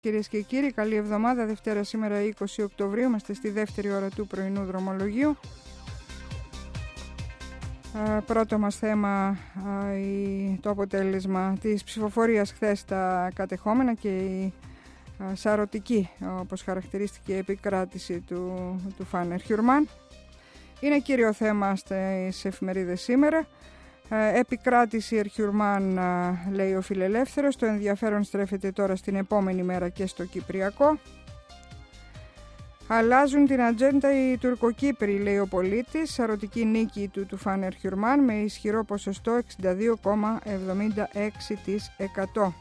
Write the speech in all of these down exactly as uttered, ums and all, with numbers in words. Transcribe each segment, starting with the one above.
Κυρίες και κύριοι, καλή εβδομάδα. Δευτέρα σήμερα είκοσι Οκτωβρίου, είμαστε στη δεύτερη ώρα του πρωινού δρομολογίου. Πρώτο μας θέμα, το αποτέλεσμα της ψηφοφορίας χθες στα κατεχόμενα και η σαρωτική, όπως χαρακτηρίστηκε, η επικράτηση του, του Φάνερ Χιουρμάν. Είναι κύριο θέμα στις εφημερίδες σήμερα. Επικράτηση Ερχιουρμάν, λέει ο Φιλελεύθερος. Το ενδιαφέρον στρέφεται τώρα στην επόμενη μέρα και στο Κυπριακό. Αλλάζουν την ατζέντα οι Τουρκοκύπροι, λέει ο Πολίτης. Σαρωτική νίκη του του Φάνερ Χιουρμάν με ισχυρό ποσοστό εξήντα δύο κόμμα εβδομήντα έξι τοις εκατό.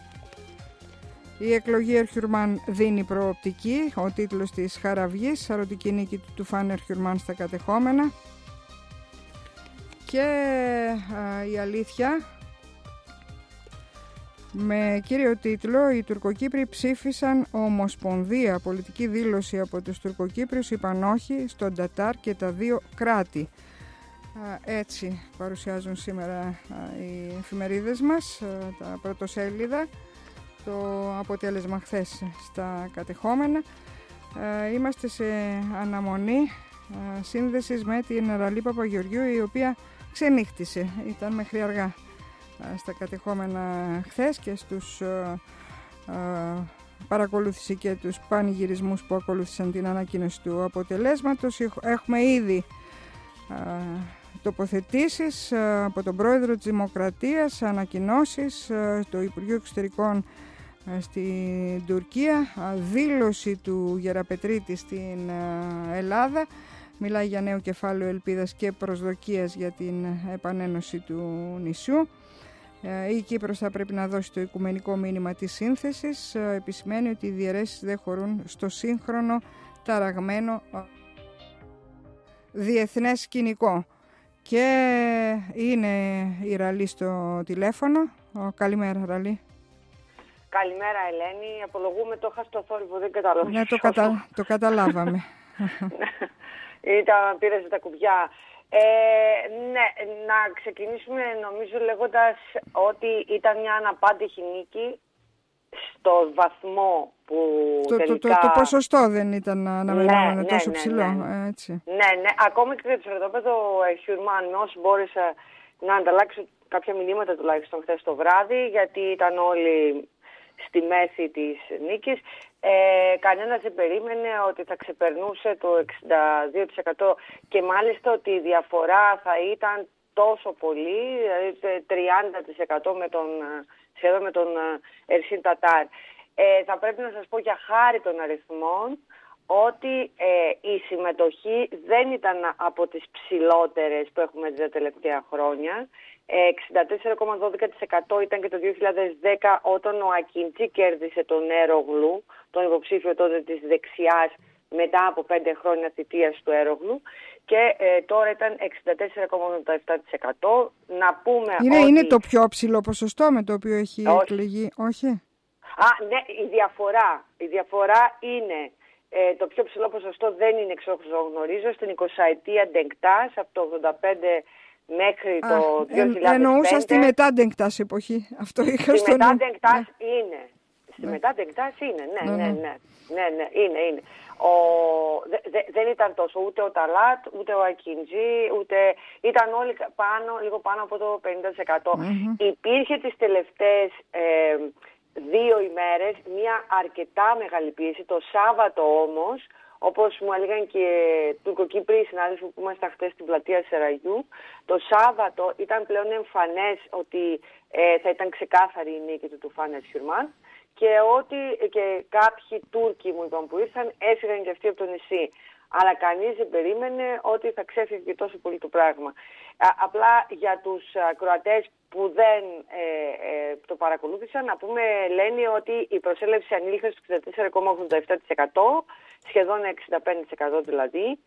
Η εκλογή Ερχιουρμάν δίνει προοπτική. Ο τίτλος της Χαραυγής, σαρωτική νίκη του του Φάνερ Χιουρμάν στα κατεχόμενα. Και α, η αλήθεια, με κύριο τίτλο, οι Τουρκοκύπροι ψήφισαν ομοσπονδία. Πολιτική δήλωση από τους Τουρκοκύπριους, είπαν όχι στον Τατάρ και τα δύο κράτη. Α, έτσι παρουσιάζουν σήμερα α, οι εφημερίδες μας, α, τα πρωτοσέλιδα, το αποτέλεσμα χθες στα κατεχόμενα. Α, είμαστε σε αναμονή α, σύνδεσης με την Ραλή Παπαγεωργίου, η οποία ξενύχτησε, ήταν μέχρι αργά στα κατεχόμενα χθες και στους α, α, παρακολούθησε και τους πανηγυρισμούς που ακολούθησαν την ανακοίνωση του αποτελέσματος. Έχουμε ήδη α, τοποθετήσεις α, από τον Πρόεδρο της Δημοκρατίας, ανακοινώσεις, α, το Υπουργείο Εξωτερικών α, στην Τουρκία, α, δήλωση του Γεραπετρίτη στην α, Ελλάδα. Μιλάει για νέο κεφάλαιο ελπίδας και προσδοκίας για την επανένωση του νησιού. Η Κύπρος θα πρέπει να δώσει το οικουμενικό μήνυμα της σύνθεσης. Επισημαίνει ότι οι διαιρέσεις δεν χωρούν στο σύγχρονο ταραγμένο διεθνές σκηνικό. Και είναι η Ραλή στο τηλέφωνο. Καλημέρα, Ραλή. Καλημέρα, Ελένη. Απολογούμε, το είχα στο θόρυβο, δεν καταλάβαμε. Ναι, το, κατα... το καταλάβαμε. Ήταν, πήραζε τα κουμπιά. Ε, ναι, να ξεκινήσουμε νομίζω λέγοντας ότι ήταν μια αναπάντηχη νίκη στο βαθμό που το, τελικά... Το, το, το ποσοστό δεν ήταν αναμενόμενο, ναι, τόσο ναι, ψηλό. Ναι, ναι. Έτσι. ναι, ναι. Ακόμη και το στρατόπεδο Χιουρμάν, όσοι μπόρεσα να ανταλλάξω κάποια μηνύματα τουλάχιστον χθες το βράδυ, γιατί ήταν όλοι στη μέση της νίκης. Ε, κανένας δεν περίμενε ότι θα ξεπερνούσε το εξήντα δύο τοις εκατό και μάλιστα ότι η διαφορά θα ήταν τόσο πολύ, δηλαδή τριάντα τοις εκατό με τον, σχεδόν με τον Ερσίν Τατάρ. Ε, θα πρέπει να σας πω για χάρη των αριθμών ότι ε, η συμμετοχή δεν ήταν από τις ψηλότερες που έχουμε δει τα τελευταία χρόνια. εξήντα τέσσερα κόμμα δώδεκα τοις εκατό ήταν και το δύο χιλιάδες δέκα όταν ο Ακιντζή κέρδισε τον Έρογλου, τον υποψήφιο τότε της δεξιάς, μετά από πέντε χρόνια θητείας του Έρογλου, και ε, τώρα ήταν εξήντα τέσσερα κόμμα ογδόντα επτά τοις εκατό. Να πούμε είναι, ότι... είναι το πιο ψηλό ποσοστό με το οποίο έχει Όχι. εκλεγεί, όχι? Α, ναι, η διαφορά, η διαφορά είναι... Ε, το πιο ψηλό ποσοστό δεν είναι, εξ όσων γνωρίζω, στην εικοσαετία Ντενκτάς από το ογδόντα πέντε μέχρι Α, το δύο χιλιάδες πέντε. Εννοούσα στη μετά Ντενκτάς εποχή. Αυτό είχα στη μετά Ντενκτάς ναι. είναι. Στη ναι. μετά Ντενκτάς είναι, ναι, ναι, ναι, ναι, ναι, ναι, είναι, είναι. Ο, δε, δε, δεν ήταν τόσο ούτε ο Ταλάτ, ούτε ο Ακιντζή, ούτε ήταν όλοι πάνω, λίγο πάνω από το πενήντα τοις εκατό. Mm-hmm. Υπήρχε τις τελευταίες... Ε, δύο ημέρες μια αρκετά μεγάλη πίεση. Το Σάββατο όμως, όπως μου έλεγαν και Τουρκοκύπριοι συνάδελφοι που ήμασταν χτες στην πλατεία Σεραγιού, το Σάββατο ήταν πλέον εμφανές ότι ε, θα ήταν ξεκάθαρη η νίκη του του Φάνερ Χιουρμάν και ότι και κάποιοι Τούρκοι μου είπαν που ήρθαν έφυγαν και αυτοί από το νησί. Αλλά κανείς δεν περίμενε ότι θα ξέφυγε τόσο πολύ το πράγμα. Α, απλά για τους Κροατές που δεν ε, ε, το παρακολούθησαν, να πούμε, λένε ότι η προσέλευση ανήλθε στο εξήντα τέσσερα κόμμα ογδόντα επτά τοις εκατό, σχεδόν εξήντα πέντε τοις εκατό δηλαδή.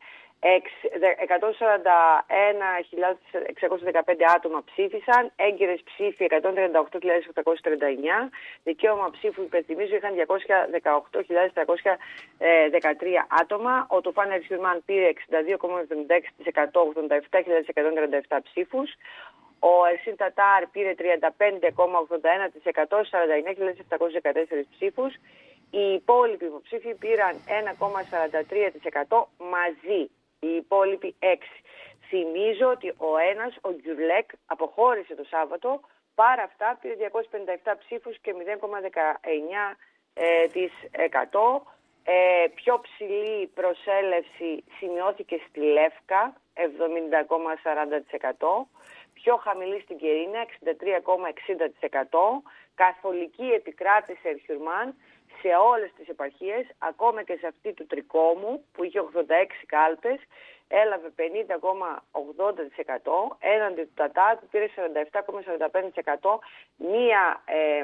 εκατόν σαράντα ένα χιλιάδες εξακόσια δεκαπέντε άτομα ψήφισαν, έγκυρες ψήφοι εκατόν τριάντα οκτώ χιλιάδες οκτακόσια τριάντα εννιά, δικαίωμα ψήφου, υπενθυμίζω, είχαν διακόσια δεκαοκτώ χιλιάδες τριακόσια δεκατρία άτομα. Ο του Φάνερ Χιουρμάν πήρε εξήντα δύο κόμμα εβδομήντα έξι τοις εκατό, ογδόντα επτά χιλιάδες εκατόν τριάντα επτά ψήφους. Ο Ερσίν Τατάρ πήρε τριάντα πέντε κόμμα ογδόντα ένα τοις εκατό, σαράντα εννιά χιλιάδες επτακόσιες δεκατέσσερις ψήφους. Οι υπόλοιποι υποψήφοι πήραν ένα κόμμα σαράντα τρία τοις εκατό μαζί, οι υπόλοιποι έξι τοις εκατό. Θυμίζω ότι ο ένας, ο Γκιουρλέκ, αποχώρησε το Σάββατο, παρά αυτά πήρε διακόσιες πενήντα επτά ψήφους και μηδέν κόμμα δεκαεννιά τοις εκατό. Ε, πιο ψηλή προσέλευση σημειώθηκε στη Λεύκα, εβδομήντα κόμμα σαράντα τοις εκατό. Πιο χαμηλή στην Κερίνια, εξήντα τρία κόμμα εξήντα τοις εκατό. Καθολική επικράτηση Ερχιουρμάν σε όλες τις επαρχίες, ακόμα και σε αυτή του Τρικόμου που είχε ογδόντα έξι κάλπες, έλαβε πενήντα κόμμα ογδόντα τοις εκατό, έναντι του Τατάρ που πήρε σαράντα επτά κόμμα σαράντα πέντε τοις εκατό. Μία ε,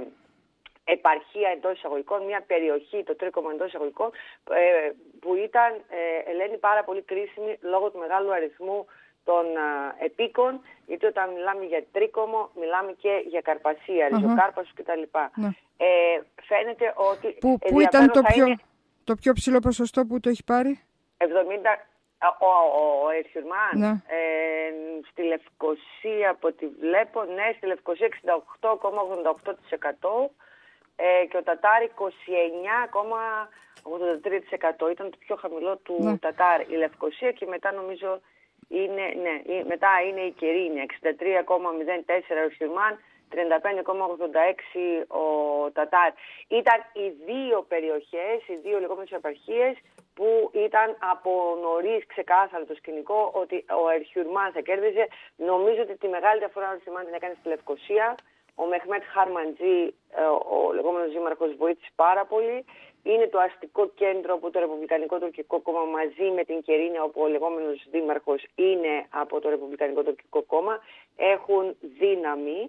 επαρχία εντός εισαγωγικών, μια περιοχή, το Τρίκομο εντός εισαγωγικών, ε, που ήταν, ε, Ελένη, πάρα πολύ κρίσιμη λόγω του μεγάλου αριθμού των α, επίκων, γιατί όταν μιλάμε για Τρίκομο, μιλάμε και για Καρπασία, Ριζοκάρπασος uh-huh. κτλ. Uh-huh. Ε, φαίνεται ότι... Πού, πού ήταν το πιο, είναι... το πιο ψηλό ποσοστό που το έχει πάρει? εβδομήντα Ο, ο, ο Ερχιουρμάν, ναι. ε, στη Λευκοσία από ό,τι βλέπω, ναι, στη Λευκοσία εξήντα οκτώ κόμμα ογδόντα οκτώ τοις εκατό ε, και ο Τατάρ είκοσι εννιά κόμμα ογδόντα τρία τοις εκατό. Ήταν το πιο χαμηλό του ναι. Τατάρ η Λευκοσία και μετά νομίζω είναι, ναι, μετά είναι η Κερίνια, εξήντα τρία κόμμα μηδέν τέσσερα ο Ερχιουρμάν, τριάντα πέντε κόμμα ογδόντα έξι ο Τατάρ. Ήταν οι δύο περιοχές, οι δύο λεγόμενες επαρχίες που ήταν από νωρίς ξεκάθαρο το σκηνικό ότι ο Ερχιουρμάν θα κέρδιζε. Νομίζω ότι τη μεγάλη διαφορά ο Ερχιουρμάν την έκανε στη Λευκοσία. Ο Μεχμέτ Χαρμαντζή, ο λεγόμενος δήμαρχος, βοήθησε πάρα πολύ. Είναι το αστικό κέντρο από το Ρεπουμπλικανικό Τουρκικό Κόμμα μαζί με την Κερίνια, όπου ο λεγόμενος δήμαρχος είναι από το Ρεπουμπλικανικό Τουρκικό Κόμμα. Έχουν δύναμη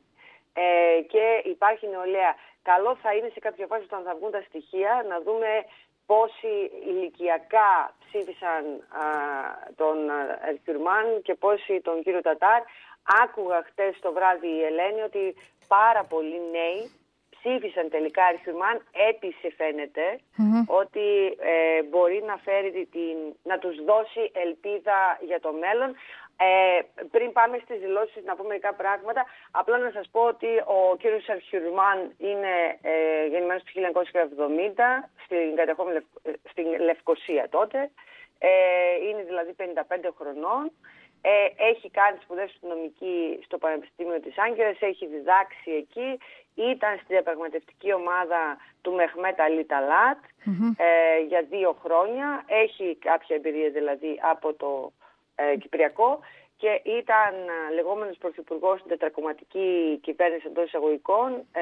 ε, και υπάρχει νεολαία. Καλό θα είναι σε κάποια φάση όταν θα βγουν τα στοιχεία να δούμε πόσοι ηλικιακά ψήφισαν α, τον Ερχιουρμάν και πόσοι τον κύριο Τατάρ. Άκουγα χτες το βράδυ η Ελένη ότι πάρα πολλοί νέοι ψήφισαν τελικά Ερχιουρμάν. Έπεισε φαίνεται mm-hmm. ότι ε, μπορεί να, φέρει την, να τους δώσει ελπίδα για το μέλλον. Ε, πριν πάμε στις δηλώσεις να πούμε μερικά πράγματα, απλά να σας πω ότι ο κύριος Ερχιουρμάν είναι ε, γεννημένος το χίλια εννιακόσια εβδομήντα στην, κατεχόμενη, στην Λευκοσία τότε, ε, είναι δηλαδή πενήντα πέντε χρονών, ε, έχει κάνει σπουδές αστυνομική στο Πανεπιστήμιο της Άγκυρας, έχει διδάξει εκεί, ήταν στη διαπραγματευτική ομάδα του Μεχμέτ Αλή Ταλάτ mm-hmm. ε, για δύο χρόνια, έχει κάποια εμπειρία δηλαδή από το Ε, Κυπριακό και ήταν ε, λεγόμενος πρωθυπουργός στην τετρακομματική κυβέρνηση εντός εισαγωγικών ε,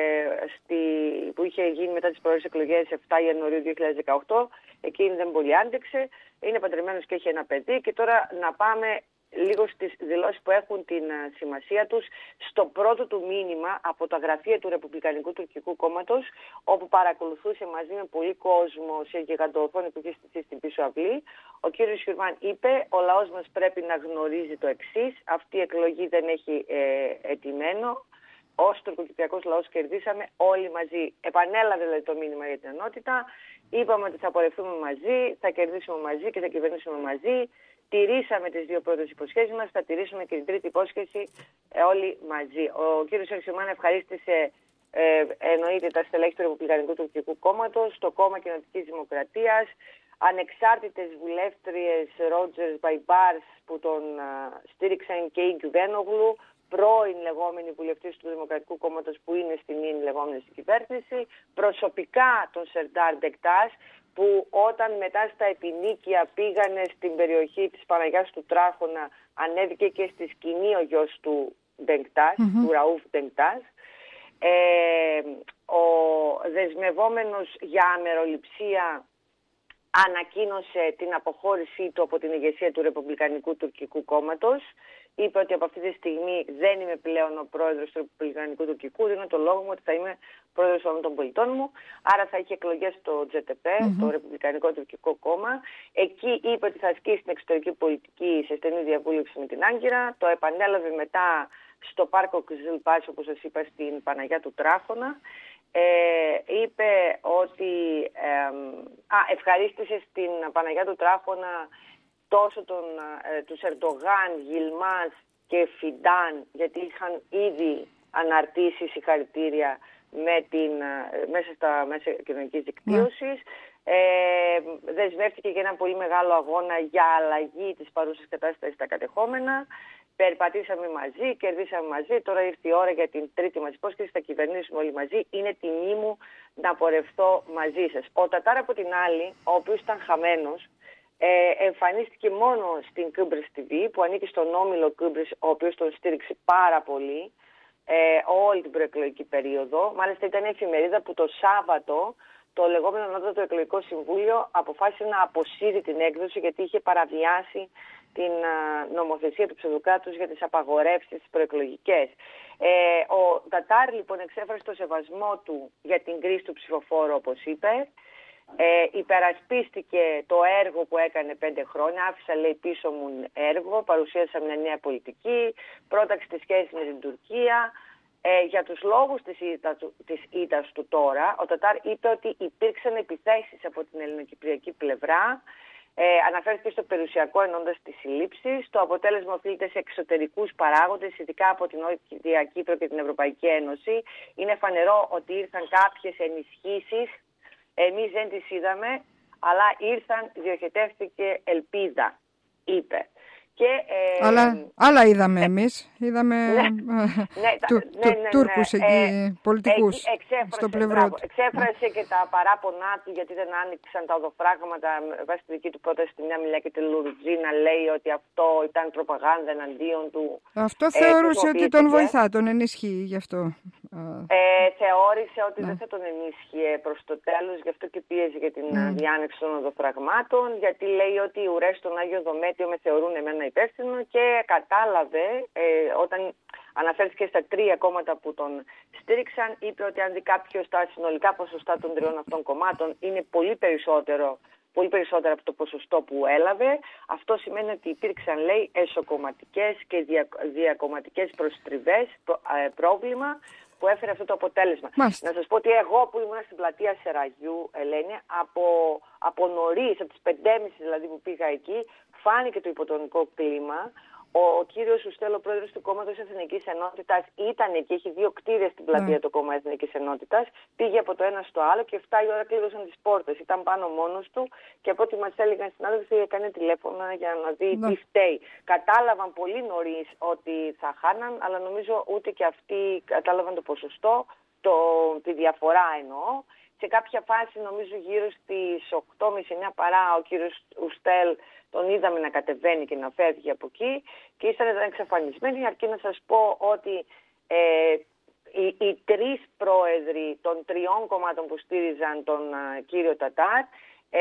στη, που είχε γίνει μετά τις προηγούμενες εκλογές επτά Ιανουαρίου δύο χιλιάδες δεκαοκτώ. Εκείνη δεν πολύ άντεξε, είναι παντρεμένος και έχει ένα παιδί. Και τώρα να πάμε λίγο στις δηλώσεις που έχουν την uh, σημασία τους στο πρώτο του μήνυμα από τα γραφεία του Ρεπουμπλικανικού Τουρκικού Κόμματος, όπου παρακολουθούσε μαζί με πολύ κόσμο σε γιγαντοοθόνη που είχε στηθεί στην πίσω αυλή. Ο κύριος Ερχιουρμάν είπε: ο λαός μας πρέπει να γνωρίζει το εξής, αυτή η εκλογή δεν έχει ε, ετυμένο. Ως τουρκοκυπριακός λαός κερδίσαμε όλοι μαζί. Επανέλαβε δηλαδή το μήνυμα για την ενότητα. Είπαμε ότι θα πορευτούμε μαζί, θα κερδίσουμε μαζί και θα κυβερνήσουμε μαζί. Τηρήσαμε τις δύο πρώτες υποσχέσεις μας, θα τηρήσουμε και την τρίτη υπόσχεση ε, όλοι μαζί. Ο κύριος Ερχιουρμάν ευχαρίστησε ε, εννοείται τα στελέχη του Ρεπουμπλικανικού Τουρκικού Κόμματος, το Κόμμα Κοινοτικής Δημοκρατίας, ανεξάρτητες βουλεύτριες Ρότζερς Μπαϊμπάρς που τον α, στήριξαν και η Γκιουβένογλου, πρώην λεγόμενη βουλευτής του Δημοκρατικού Κόμματος που είναι στην ίν λεγόμενη στην κυβέρνηση, προσωπικά τον Σερντάρ Ντεκτάς, που όταν μετά στα επινίκια πήγανε στην περιοχή της Παναγιάς του Τράχωνα, ανέβηκε και στη σκηνή ο γιος του Ντεκτάς, mm-hmm. του Ραούφ Ντεκτάς. Ε, ο δεσμευόμενος για αμεροληψία ανακοίνωσε την αποχώρησή του από την ηγεσία του Ρεπουμπλικανικού Τουρκικού Κόμματος. Είπε ότι από αυτή τη στιγμή δεν είμαι πλέον ο πρόεδρος του Ρεπουμπλικανικού Τουρκικού, δίνω το λόγο μου ότι θα είμαι πρόεδρος όλων των πολιτών μου. Άρα θα έχει εκλογές στο τζι τι πι, mm-hmm. το Ρεπουμπλικανικό Τουρκικό Κόμμα. Εκεί είπε ότι θα ασκήσει την εξωτερική πολιτική σε στενή διαβούλευση με την Άγκυρα. Το επανέλαβε μετά στο πάρκο Κιζίλ Πάση, όπως σας είπα, στην Παναγιά του Τράχωνα. Ε, είπε ότι ε, α, ευχαρίστησε στην Παναγιά του Τράχωνα τόσο τον, ε, τους Ερντογάν, Γιλμάς και Φιντάν, γιατί είχαν ήδη αναρτήσει συγχαρητήρια με την, μέσα στα μέσα κοινωνικής δικτύωσης. Mm. Ε, δεσμεύτηκε για ένα πολύ μεγάλο αγώνα για αλλαγή της παρούσας κατάστασης στα κατεχόμενα. Περπατήσαμε μαζί, κερδίσαμε μαζί. Τώρα ήρθε η ώρα για την τρίτη μας υπόσχεση. Θα κυβερνήσουμε όλοι μαζί. Είναι τιμή μου να πορευθώ μαζί σας. Ο Τατάρ από την άλλη, ο οποίος ήταν χαμένος, ε, εμφανίστηκε μόνο στην Κύπρος τι βι, που ανήκει στον όμιλο Κύπρος, ο οποίος τον στήριξε πάρα πολύ ε, όλη την προεκλογική περίοδο. Μάλιστα ήταν η εφημερίδα που το Σάββατο το λεγόμενο Ανώτατο Εκλογικό Συμβούλιο αποφάσισε να αποσύρει την έκδοση γιατί είχε παραβιάσει την νομοθεσία του ψευδοκράτους για τις απαγορεύσεις τις προεκλογικές. Ε, ο Τατάρ λοιπόν εξέφρασε το σεβασμό του για την κρίση του ψηφοφόρου, όπως είπε. Ε, υπερασπίστηκε το έργο που έκανε πέντε χρόνια. Άφησα, λέει, πίσω μου έργο, παρουσίασα μια νέα πολιτική, πρόταξε τη σχέση με την Τουρκία. Ε, για τους λόγους της ήττας, της ήττας του τώρα, ο Τατάρ είπε ότι υπήρξαν επιθέσεις από την ελληνοκυπριακή πλευρά. Ε, αναφέρθηκε στο περιουσιακό ενώντας τις συλλήψεις. Το αποτέλεσμα οφείλεται σε εξωτερικούς παράγοντες, ειδικά από την Νότια Κύπρο και την Ευρωπαϊκή Ένωση. Είναι φανερό ότι ήρθαν κάποιες ενισχύσεις. Εμείς δεν τις είδαμε, αλλά ήρθαν, διοχετεύτηκε ελπίδα, είπε. Και, ε, Αλλά άλλα είδαμε εμείς. Είδαμε ναι, ε, ναι, του, ναι, ναι, ναι, Τούρκους ναι, εκεί, ε, πολιτικούς, ε, εξέφρασε, στο πλευρό μπράβο, του. Εξέφρασε και τα παράπονά του γιατί δεν άνοιξαν τα οδοφράγματα βάσει τη δική του πρόταση στη Νέα Μιλιά και τη Λουρτζή να λέει ότι αυτό ήταν προπαγάνδα εναντίον του. Αυτό ε, θεωρούσε ότι τον βοηθά, τον ενισχύει γι' αυτό. Ε, θεώρησε ότι ναι. δεν θα τον ενίσχυε προς το τέλος, γι' αυτό και πίεζε για την mm. διάνοιξη των οδοφραγμάτων, γιατί λέει ότι οι ουρές στον Άγιο Δομέτιο με θεωρούν εμένα υπεύθυνο και κατάλαβε, ε, όταν αναφέρθηκε στα τρία κόμματα που τον στήριξαν, είπε ότι αν δει κάποιος τα συνολικά ποσοστά των τριών αυτών κομμάτων είναι πολύ περισσότερο, πολύ περισσότερα από το ποσοστό που έλαβε. Αυτό σημαίνει ότι υπήρξαν, λέει, εσωκομματικές και δια, διακομματικές προστριβές, προ, ε, πρόβλημα, που έφερε αυτό το αποτέλεσμα. Μάλιστα. Να σας πω ότι εγώ που ήμουν στην πλατεία Σεραγιού, Ελένη, από, από νωρίς, από τις πεντέμιση δηλαδή που πήγα εκεί, φάνηκε το υποτονικό κλίμα. Ο κύριος Ουστέλ, ο πρόεδρος του Κόμματος Εθνικής Ενότητας, ήταν εκεί, έχει δύο κτίρια στην πλατεία mm. το Κόμμα Εθνικής Ενότητας, πήγε από το ένα στο άλλο και εφτά η ώρα κλείδωσαν τις πόρτες. Ήταν πάνω μόνος του και από ό,τι μας έλεγαν συνάδελφοι, έκανε τηλέφωνα για να δει mm. τι φταίει. Κατάλαβαν πολύ νωρίς ότι θα χάναν, αλλά νομίζω ούτε και αυτοί κατάλαβαν το ποσοστό, το, τη διαφορά εννοώ. Σε κάποια φάση, νομίζω γύρω στις οκτώ και μισή εννιά παρά, ο κύριος Ουστέλ τον είδαμε να κατεβαίνει και να φεύγει από εκεί και ύστερα ήταν εξαφανισμένοι, αρκεί να σας πω ότι ε, οι, οι τρεις πρόεδροι των τριών κομμάτων που στήριζαν τον α, κύριο Τατάρ ε,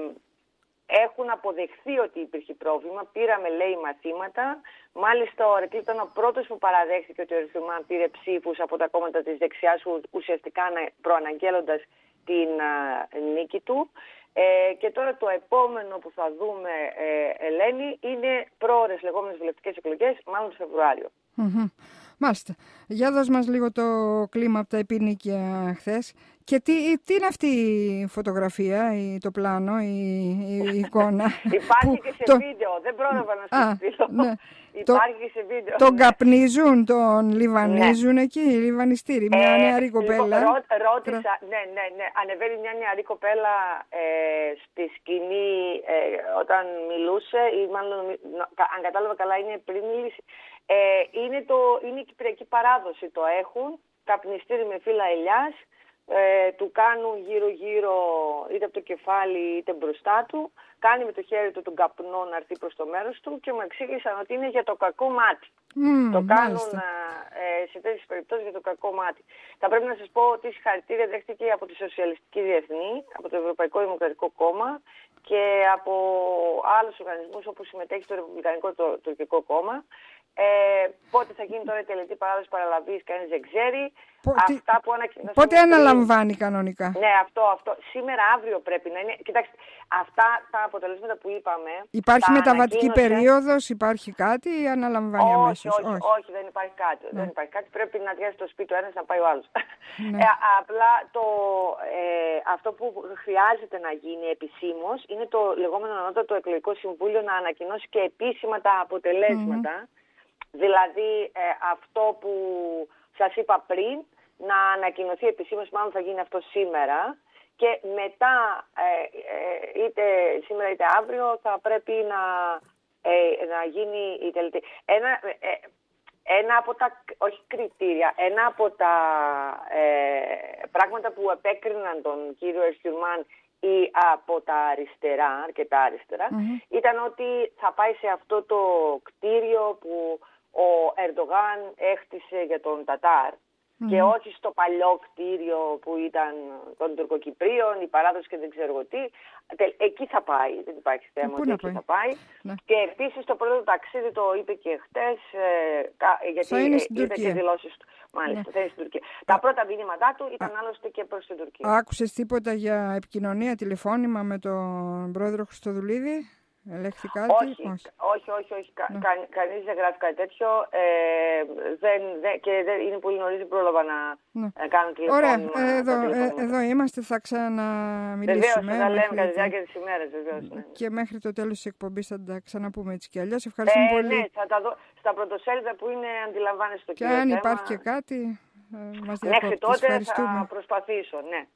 έχουν αποδεχθεί ότι υπήρχε πρόβλημα. Πήραμε, λέει, μαθήματα. Μάλιστα, ο Ρεκλή ήταν ο πρώτος που παραδέχθηκε ότι ο Ερθυμάν πήρε ψήφους από τα κόμματα της δεξιάς, ουσιαστικά προαναγγέλλοντας την α, νίκη του. Ε, και τώρα το επόμενο που θα δούμε, ε, Ελένη, είναι πρόορες λεγόμενες βουλευτικές εκλογές, μάλλον το Φεβρουάριο. Mm-hmm. Μάλιστα. Για δώσ' μας λίγο το κλίμα από τα επίνικια χθες. Και τι, τι είναι αυτή η φωτογραφία, η, το πλάνο, η, η εικόνα. Υπάρχει που, και σε το... βίντεο, δεν πρόλαβα να σας στείλω. Ναι. Υπάρχει και σε βίντεο. Τον ναι. καπνίζουν, τον λιβανίζουν ναι. εκεί, λιβανιστήρι, μια ε, νεαρή κοπέλα. Λοιπόν, ρώ, ρώτησα, ναι, ναι, ναι, ανεβαίνει μια νεαρή κοπέλα ε, στη σκηνή ε, όταν μιλούσε, ή μάλλον, αν κατάλαβα καλά, είναι πριν μιλήσει. Ε, είναι, το, είναι η κυπριακή παράδοση, το έχουν, καπνιστήρι με φύλλα ελιάς, ε, του κάνουν γύρω-γύρω είτε από το κεφάλι είτε μπροστά του, κάνει με το χέρι του τον καπνό να έρθει προς το μέρος του και μου εξήγησαν ότι είναι για το κακό μάτι. Mm, το κάνουν ε, σε τέτοιες περιπτώσεις για το κακό μάτι. Θα πρέπει να σας πω ότι συγχαρητήρια δέχτηκε από τη Σοσιαλιστική Διεθνή, από το Ευρωπαϊκό Δημοκρατικό Κόμμα και από άλλους οργανισμούς όπως συμμετέχει το Ρεπουμπλικανικό το, Τουρκικό Κόμμα. Ε, πότε θα γίνει τώρα η τελετή παράδοση παραλαβής, κανείς δεν ξέρει. Αυτά που ανακοινώσαμε. Πότε αναλαμβάνει κανονικά. Ναι, αυτό, αυτό. Σήμερα, αύριο πρέπει να είναι. Κοιτάξτε, αυτά τα αποτελέσματα που είπαμε. Υπάρχει μεταβατική ανακοίνωσε... περίοδος, υπάρχει κάτι ή αναλαμβάνει όχι, αμέσως. Όχι, όχι, όχι, δεν υπάρχει κάτι. Ναι. Δεν υπάρχει κάτι. Πρέπει να διάσει το σπίτι ο ένας να πάει ο άλλος. Ναι. Ε, απλά το, ε, αυτό που χρειάζεται να γίνει επισήμως είναι το λεγόμενο Ανώτατο Εκλογικό Συμβούλιο να ανακοινώσει και επίσημα τα αποτελέσματα. Mm-hmm. Δηλαδή ε, αυτό που σας είπα πριν, να ανακοινωθεί επισήμως, μάλλον θα γίνει αυτό σήμερα, και μετά ε, ε, είτε σήμερα είτε αύριο θα πρέπει να, ε, να γίνει η τελετή. Ένα, ε, ένα από τα, όχι κριτήρια, ένα από τα ε, πράγματα που επέκριναν τον κύριο Ερστιουρμάν ή από τα αριστερά, αρκετά αριστερά, mm-hmm. ήταν ότι θα πάει σε αυτό το κτίριο που ο Ερντογάν έχτισε για τον Τατάρ mm-hmm. και όχι στο παλιό κτίριο που ήταν των Τουρκοκυπρίων, η παράδοση και δεν ξέρω τι. Εκεί θα πάει, δεν υπάρχει θέμα ότι εκεί πάει. θα πάει. Ναι. Και επίσης το πρώτο ταξίδι, το είπε και χτες, ε, γιατί θα είναι στην είδε Τουρκία. Και δηλώσεις του. Μάλιστα, ναι. θα είναι στην Τουρκία. Α, Τα πρώτα μηνύματά του ήταν α, άλλωστε και προς την Τουρκία. Άκουσες τίποτα για επικοινωνία, τηλεφώνημα με τον πρόεδρο Χριστοδουλίδη? Ελέγχθη κάτι? Όχι, όχι, όχι, όχι, όχι. Κα, ναι. κα, κανείς δεν γράφει κάτι τέτοιο ε, δεν, δεν, και δεν, είναι πολύ νωρίς, δεν πρόλαβα να, ναι. να κάνω τηλεφώνημα. Ωραία, εδώ, ε, εδώ είμαστε, θα ξαναμιλήσουμε. Βεβαίως, θα λέμε κατά τη διάρκεια της ημέρας, βεβαίως. Ναι. Και μέχρι το τέλος της εκπομπής θα τα ξαναπούμε έτσι κι αλλιώς. Ευχαριστούμε ε, πολύ. Ναι, θα τα δω στα πρωτοσέλιδα που είναι, αντιλαμβάνεσαι το και κύριο αν θέμα. υπάρχει και κάτι, ε, μας μέχρι διακόπτεις. τότε θα προσπαθήσω, ναι.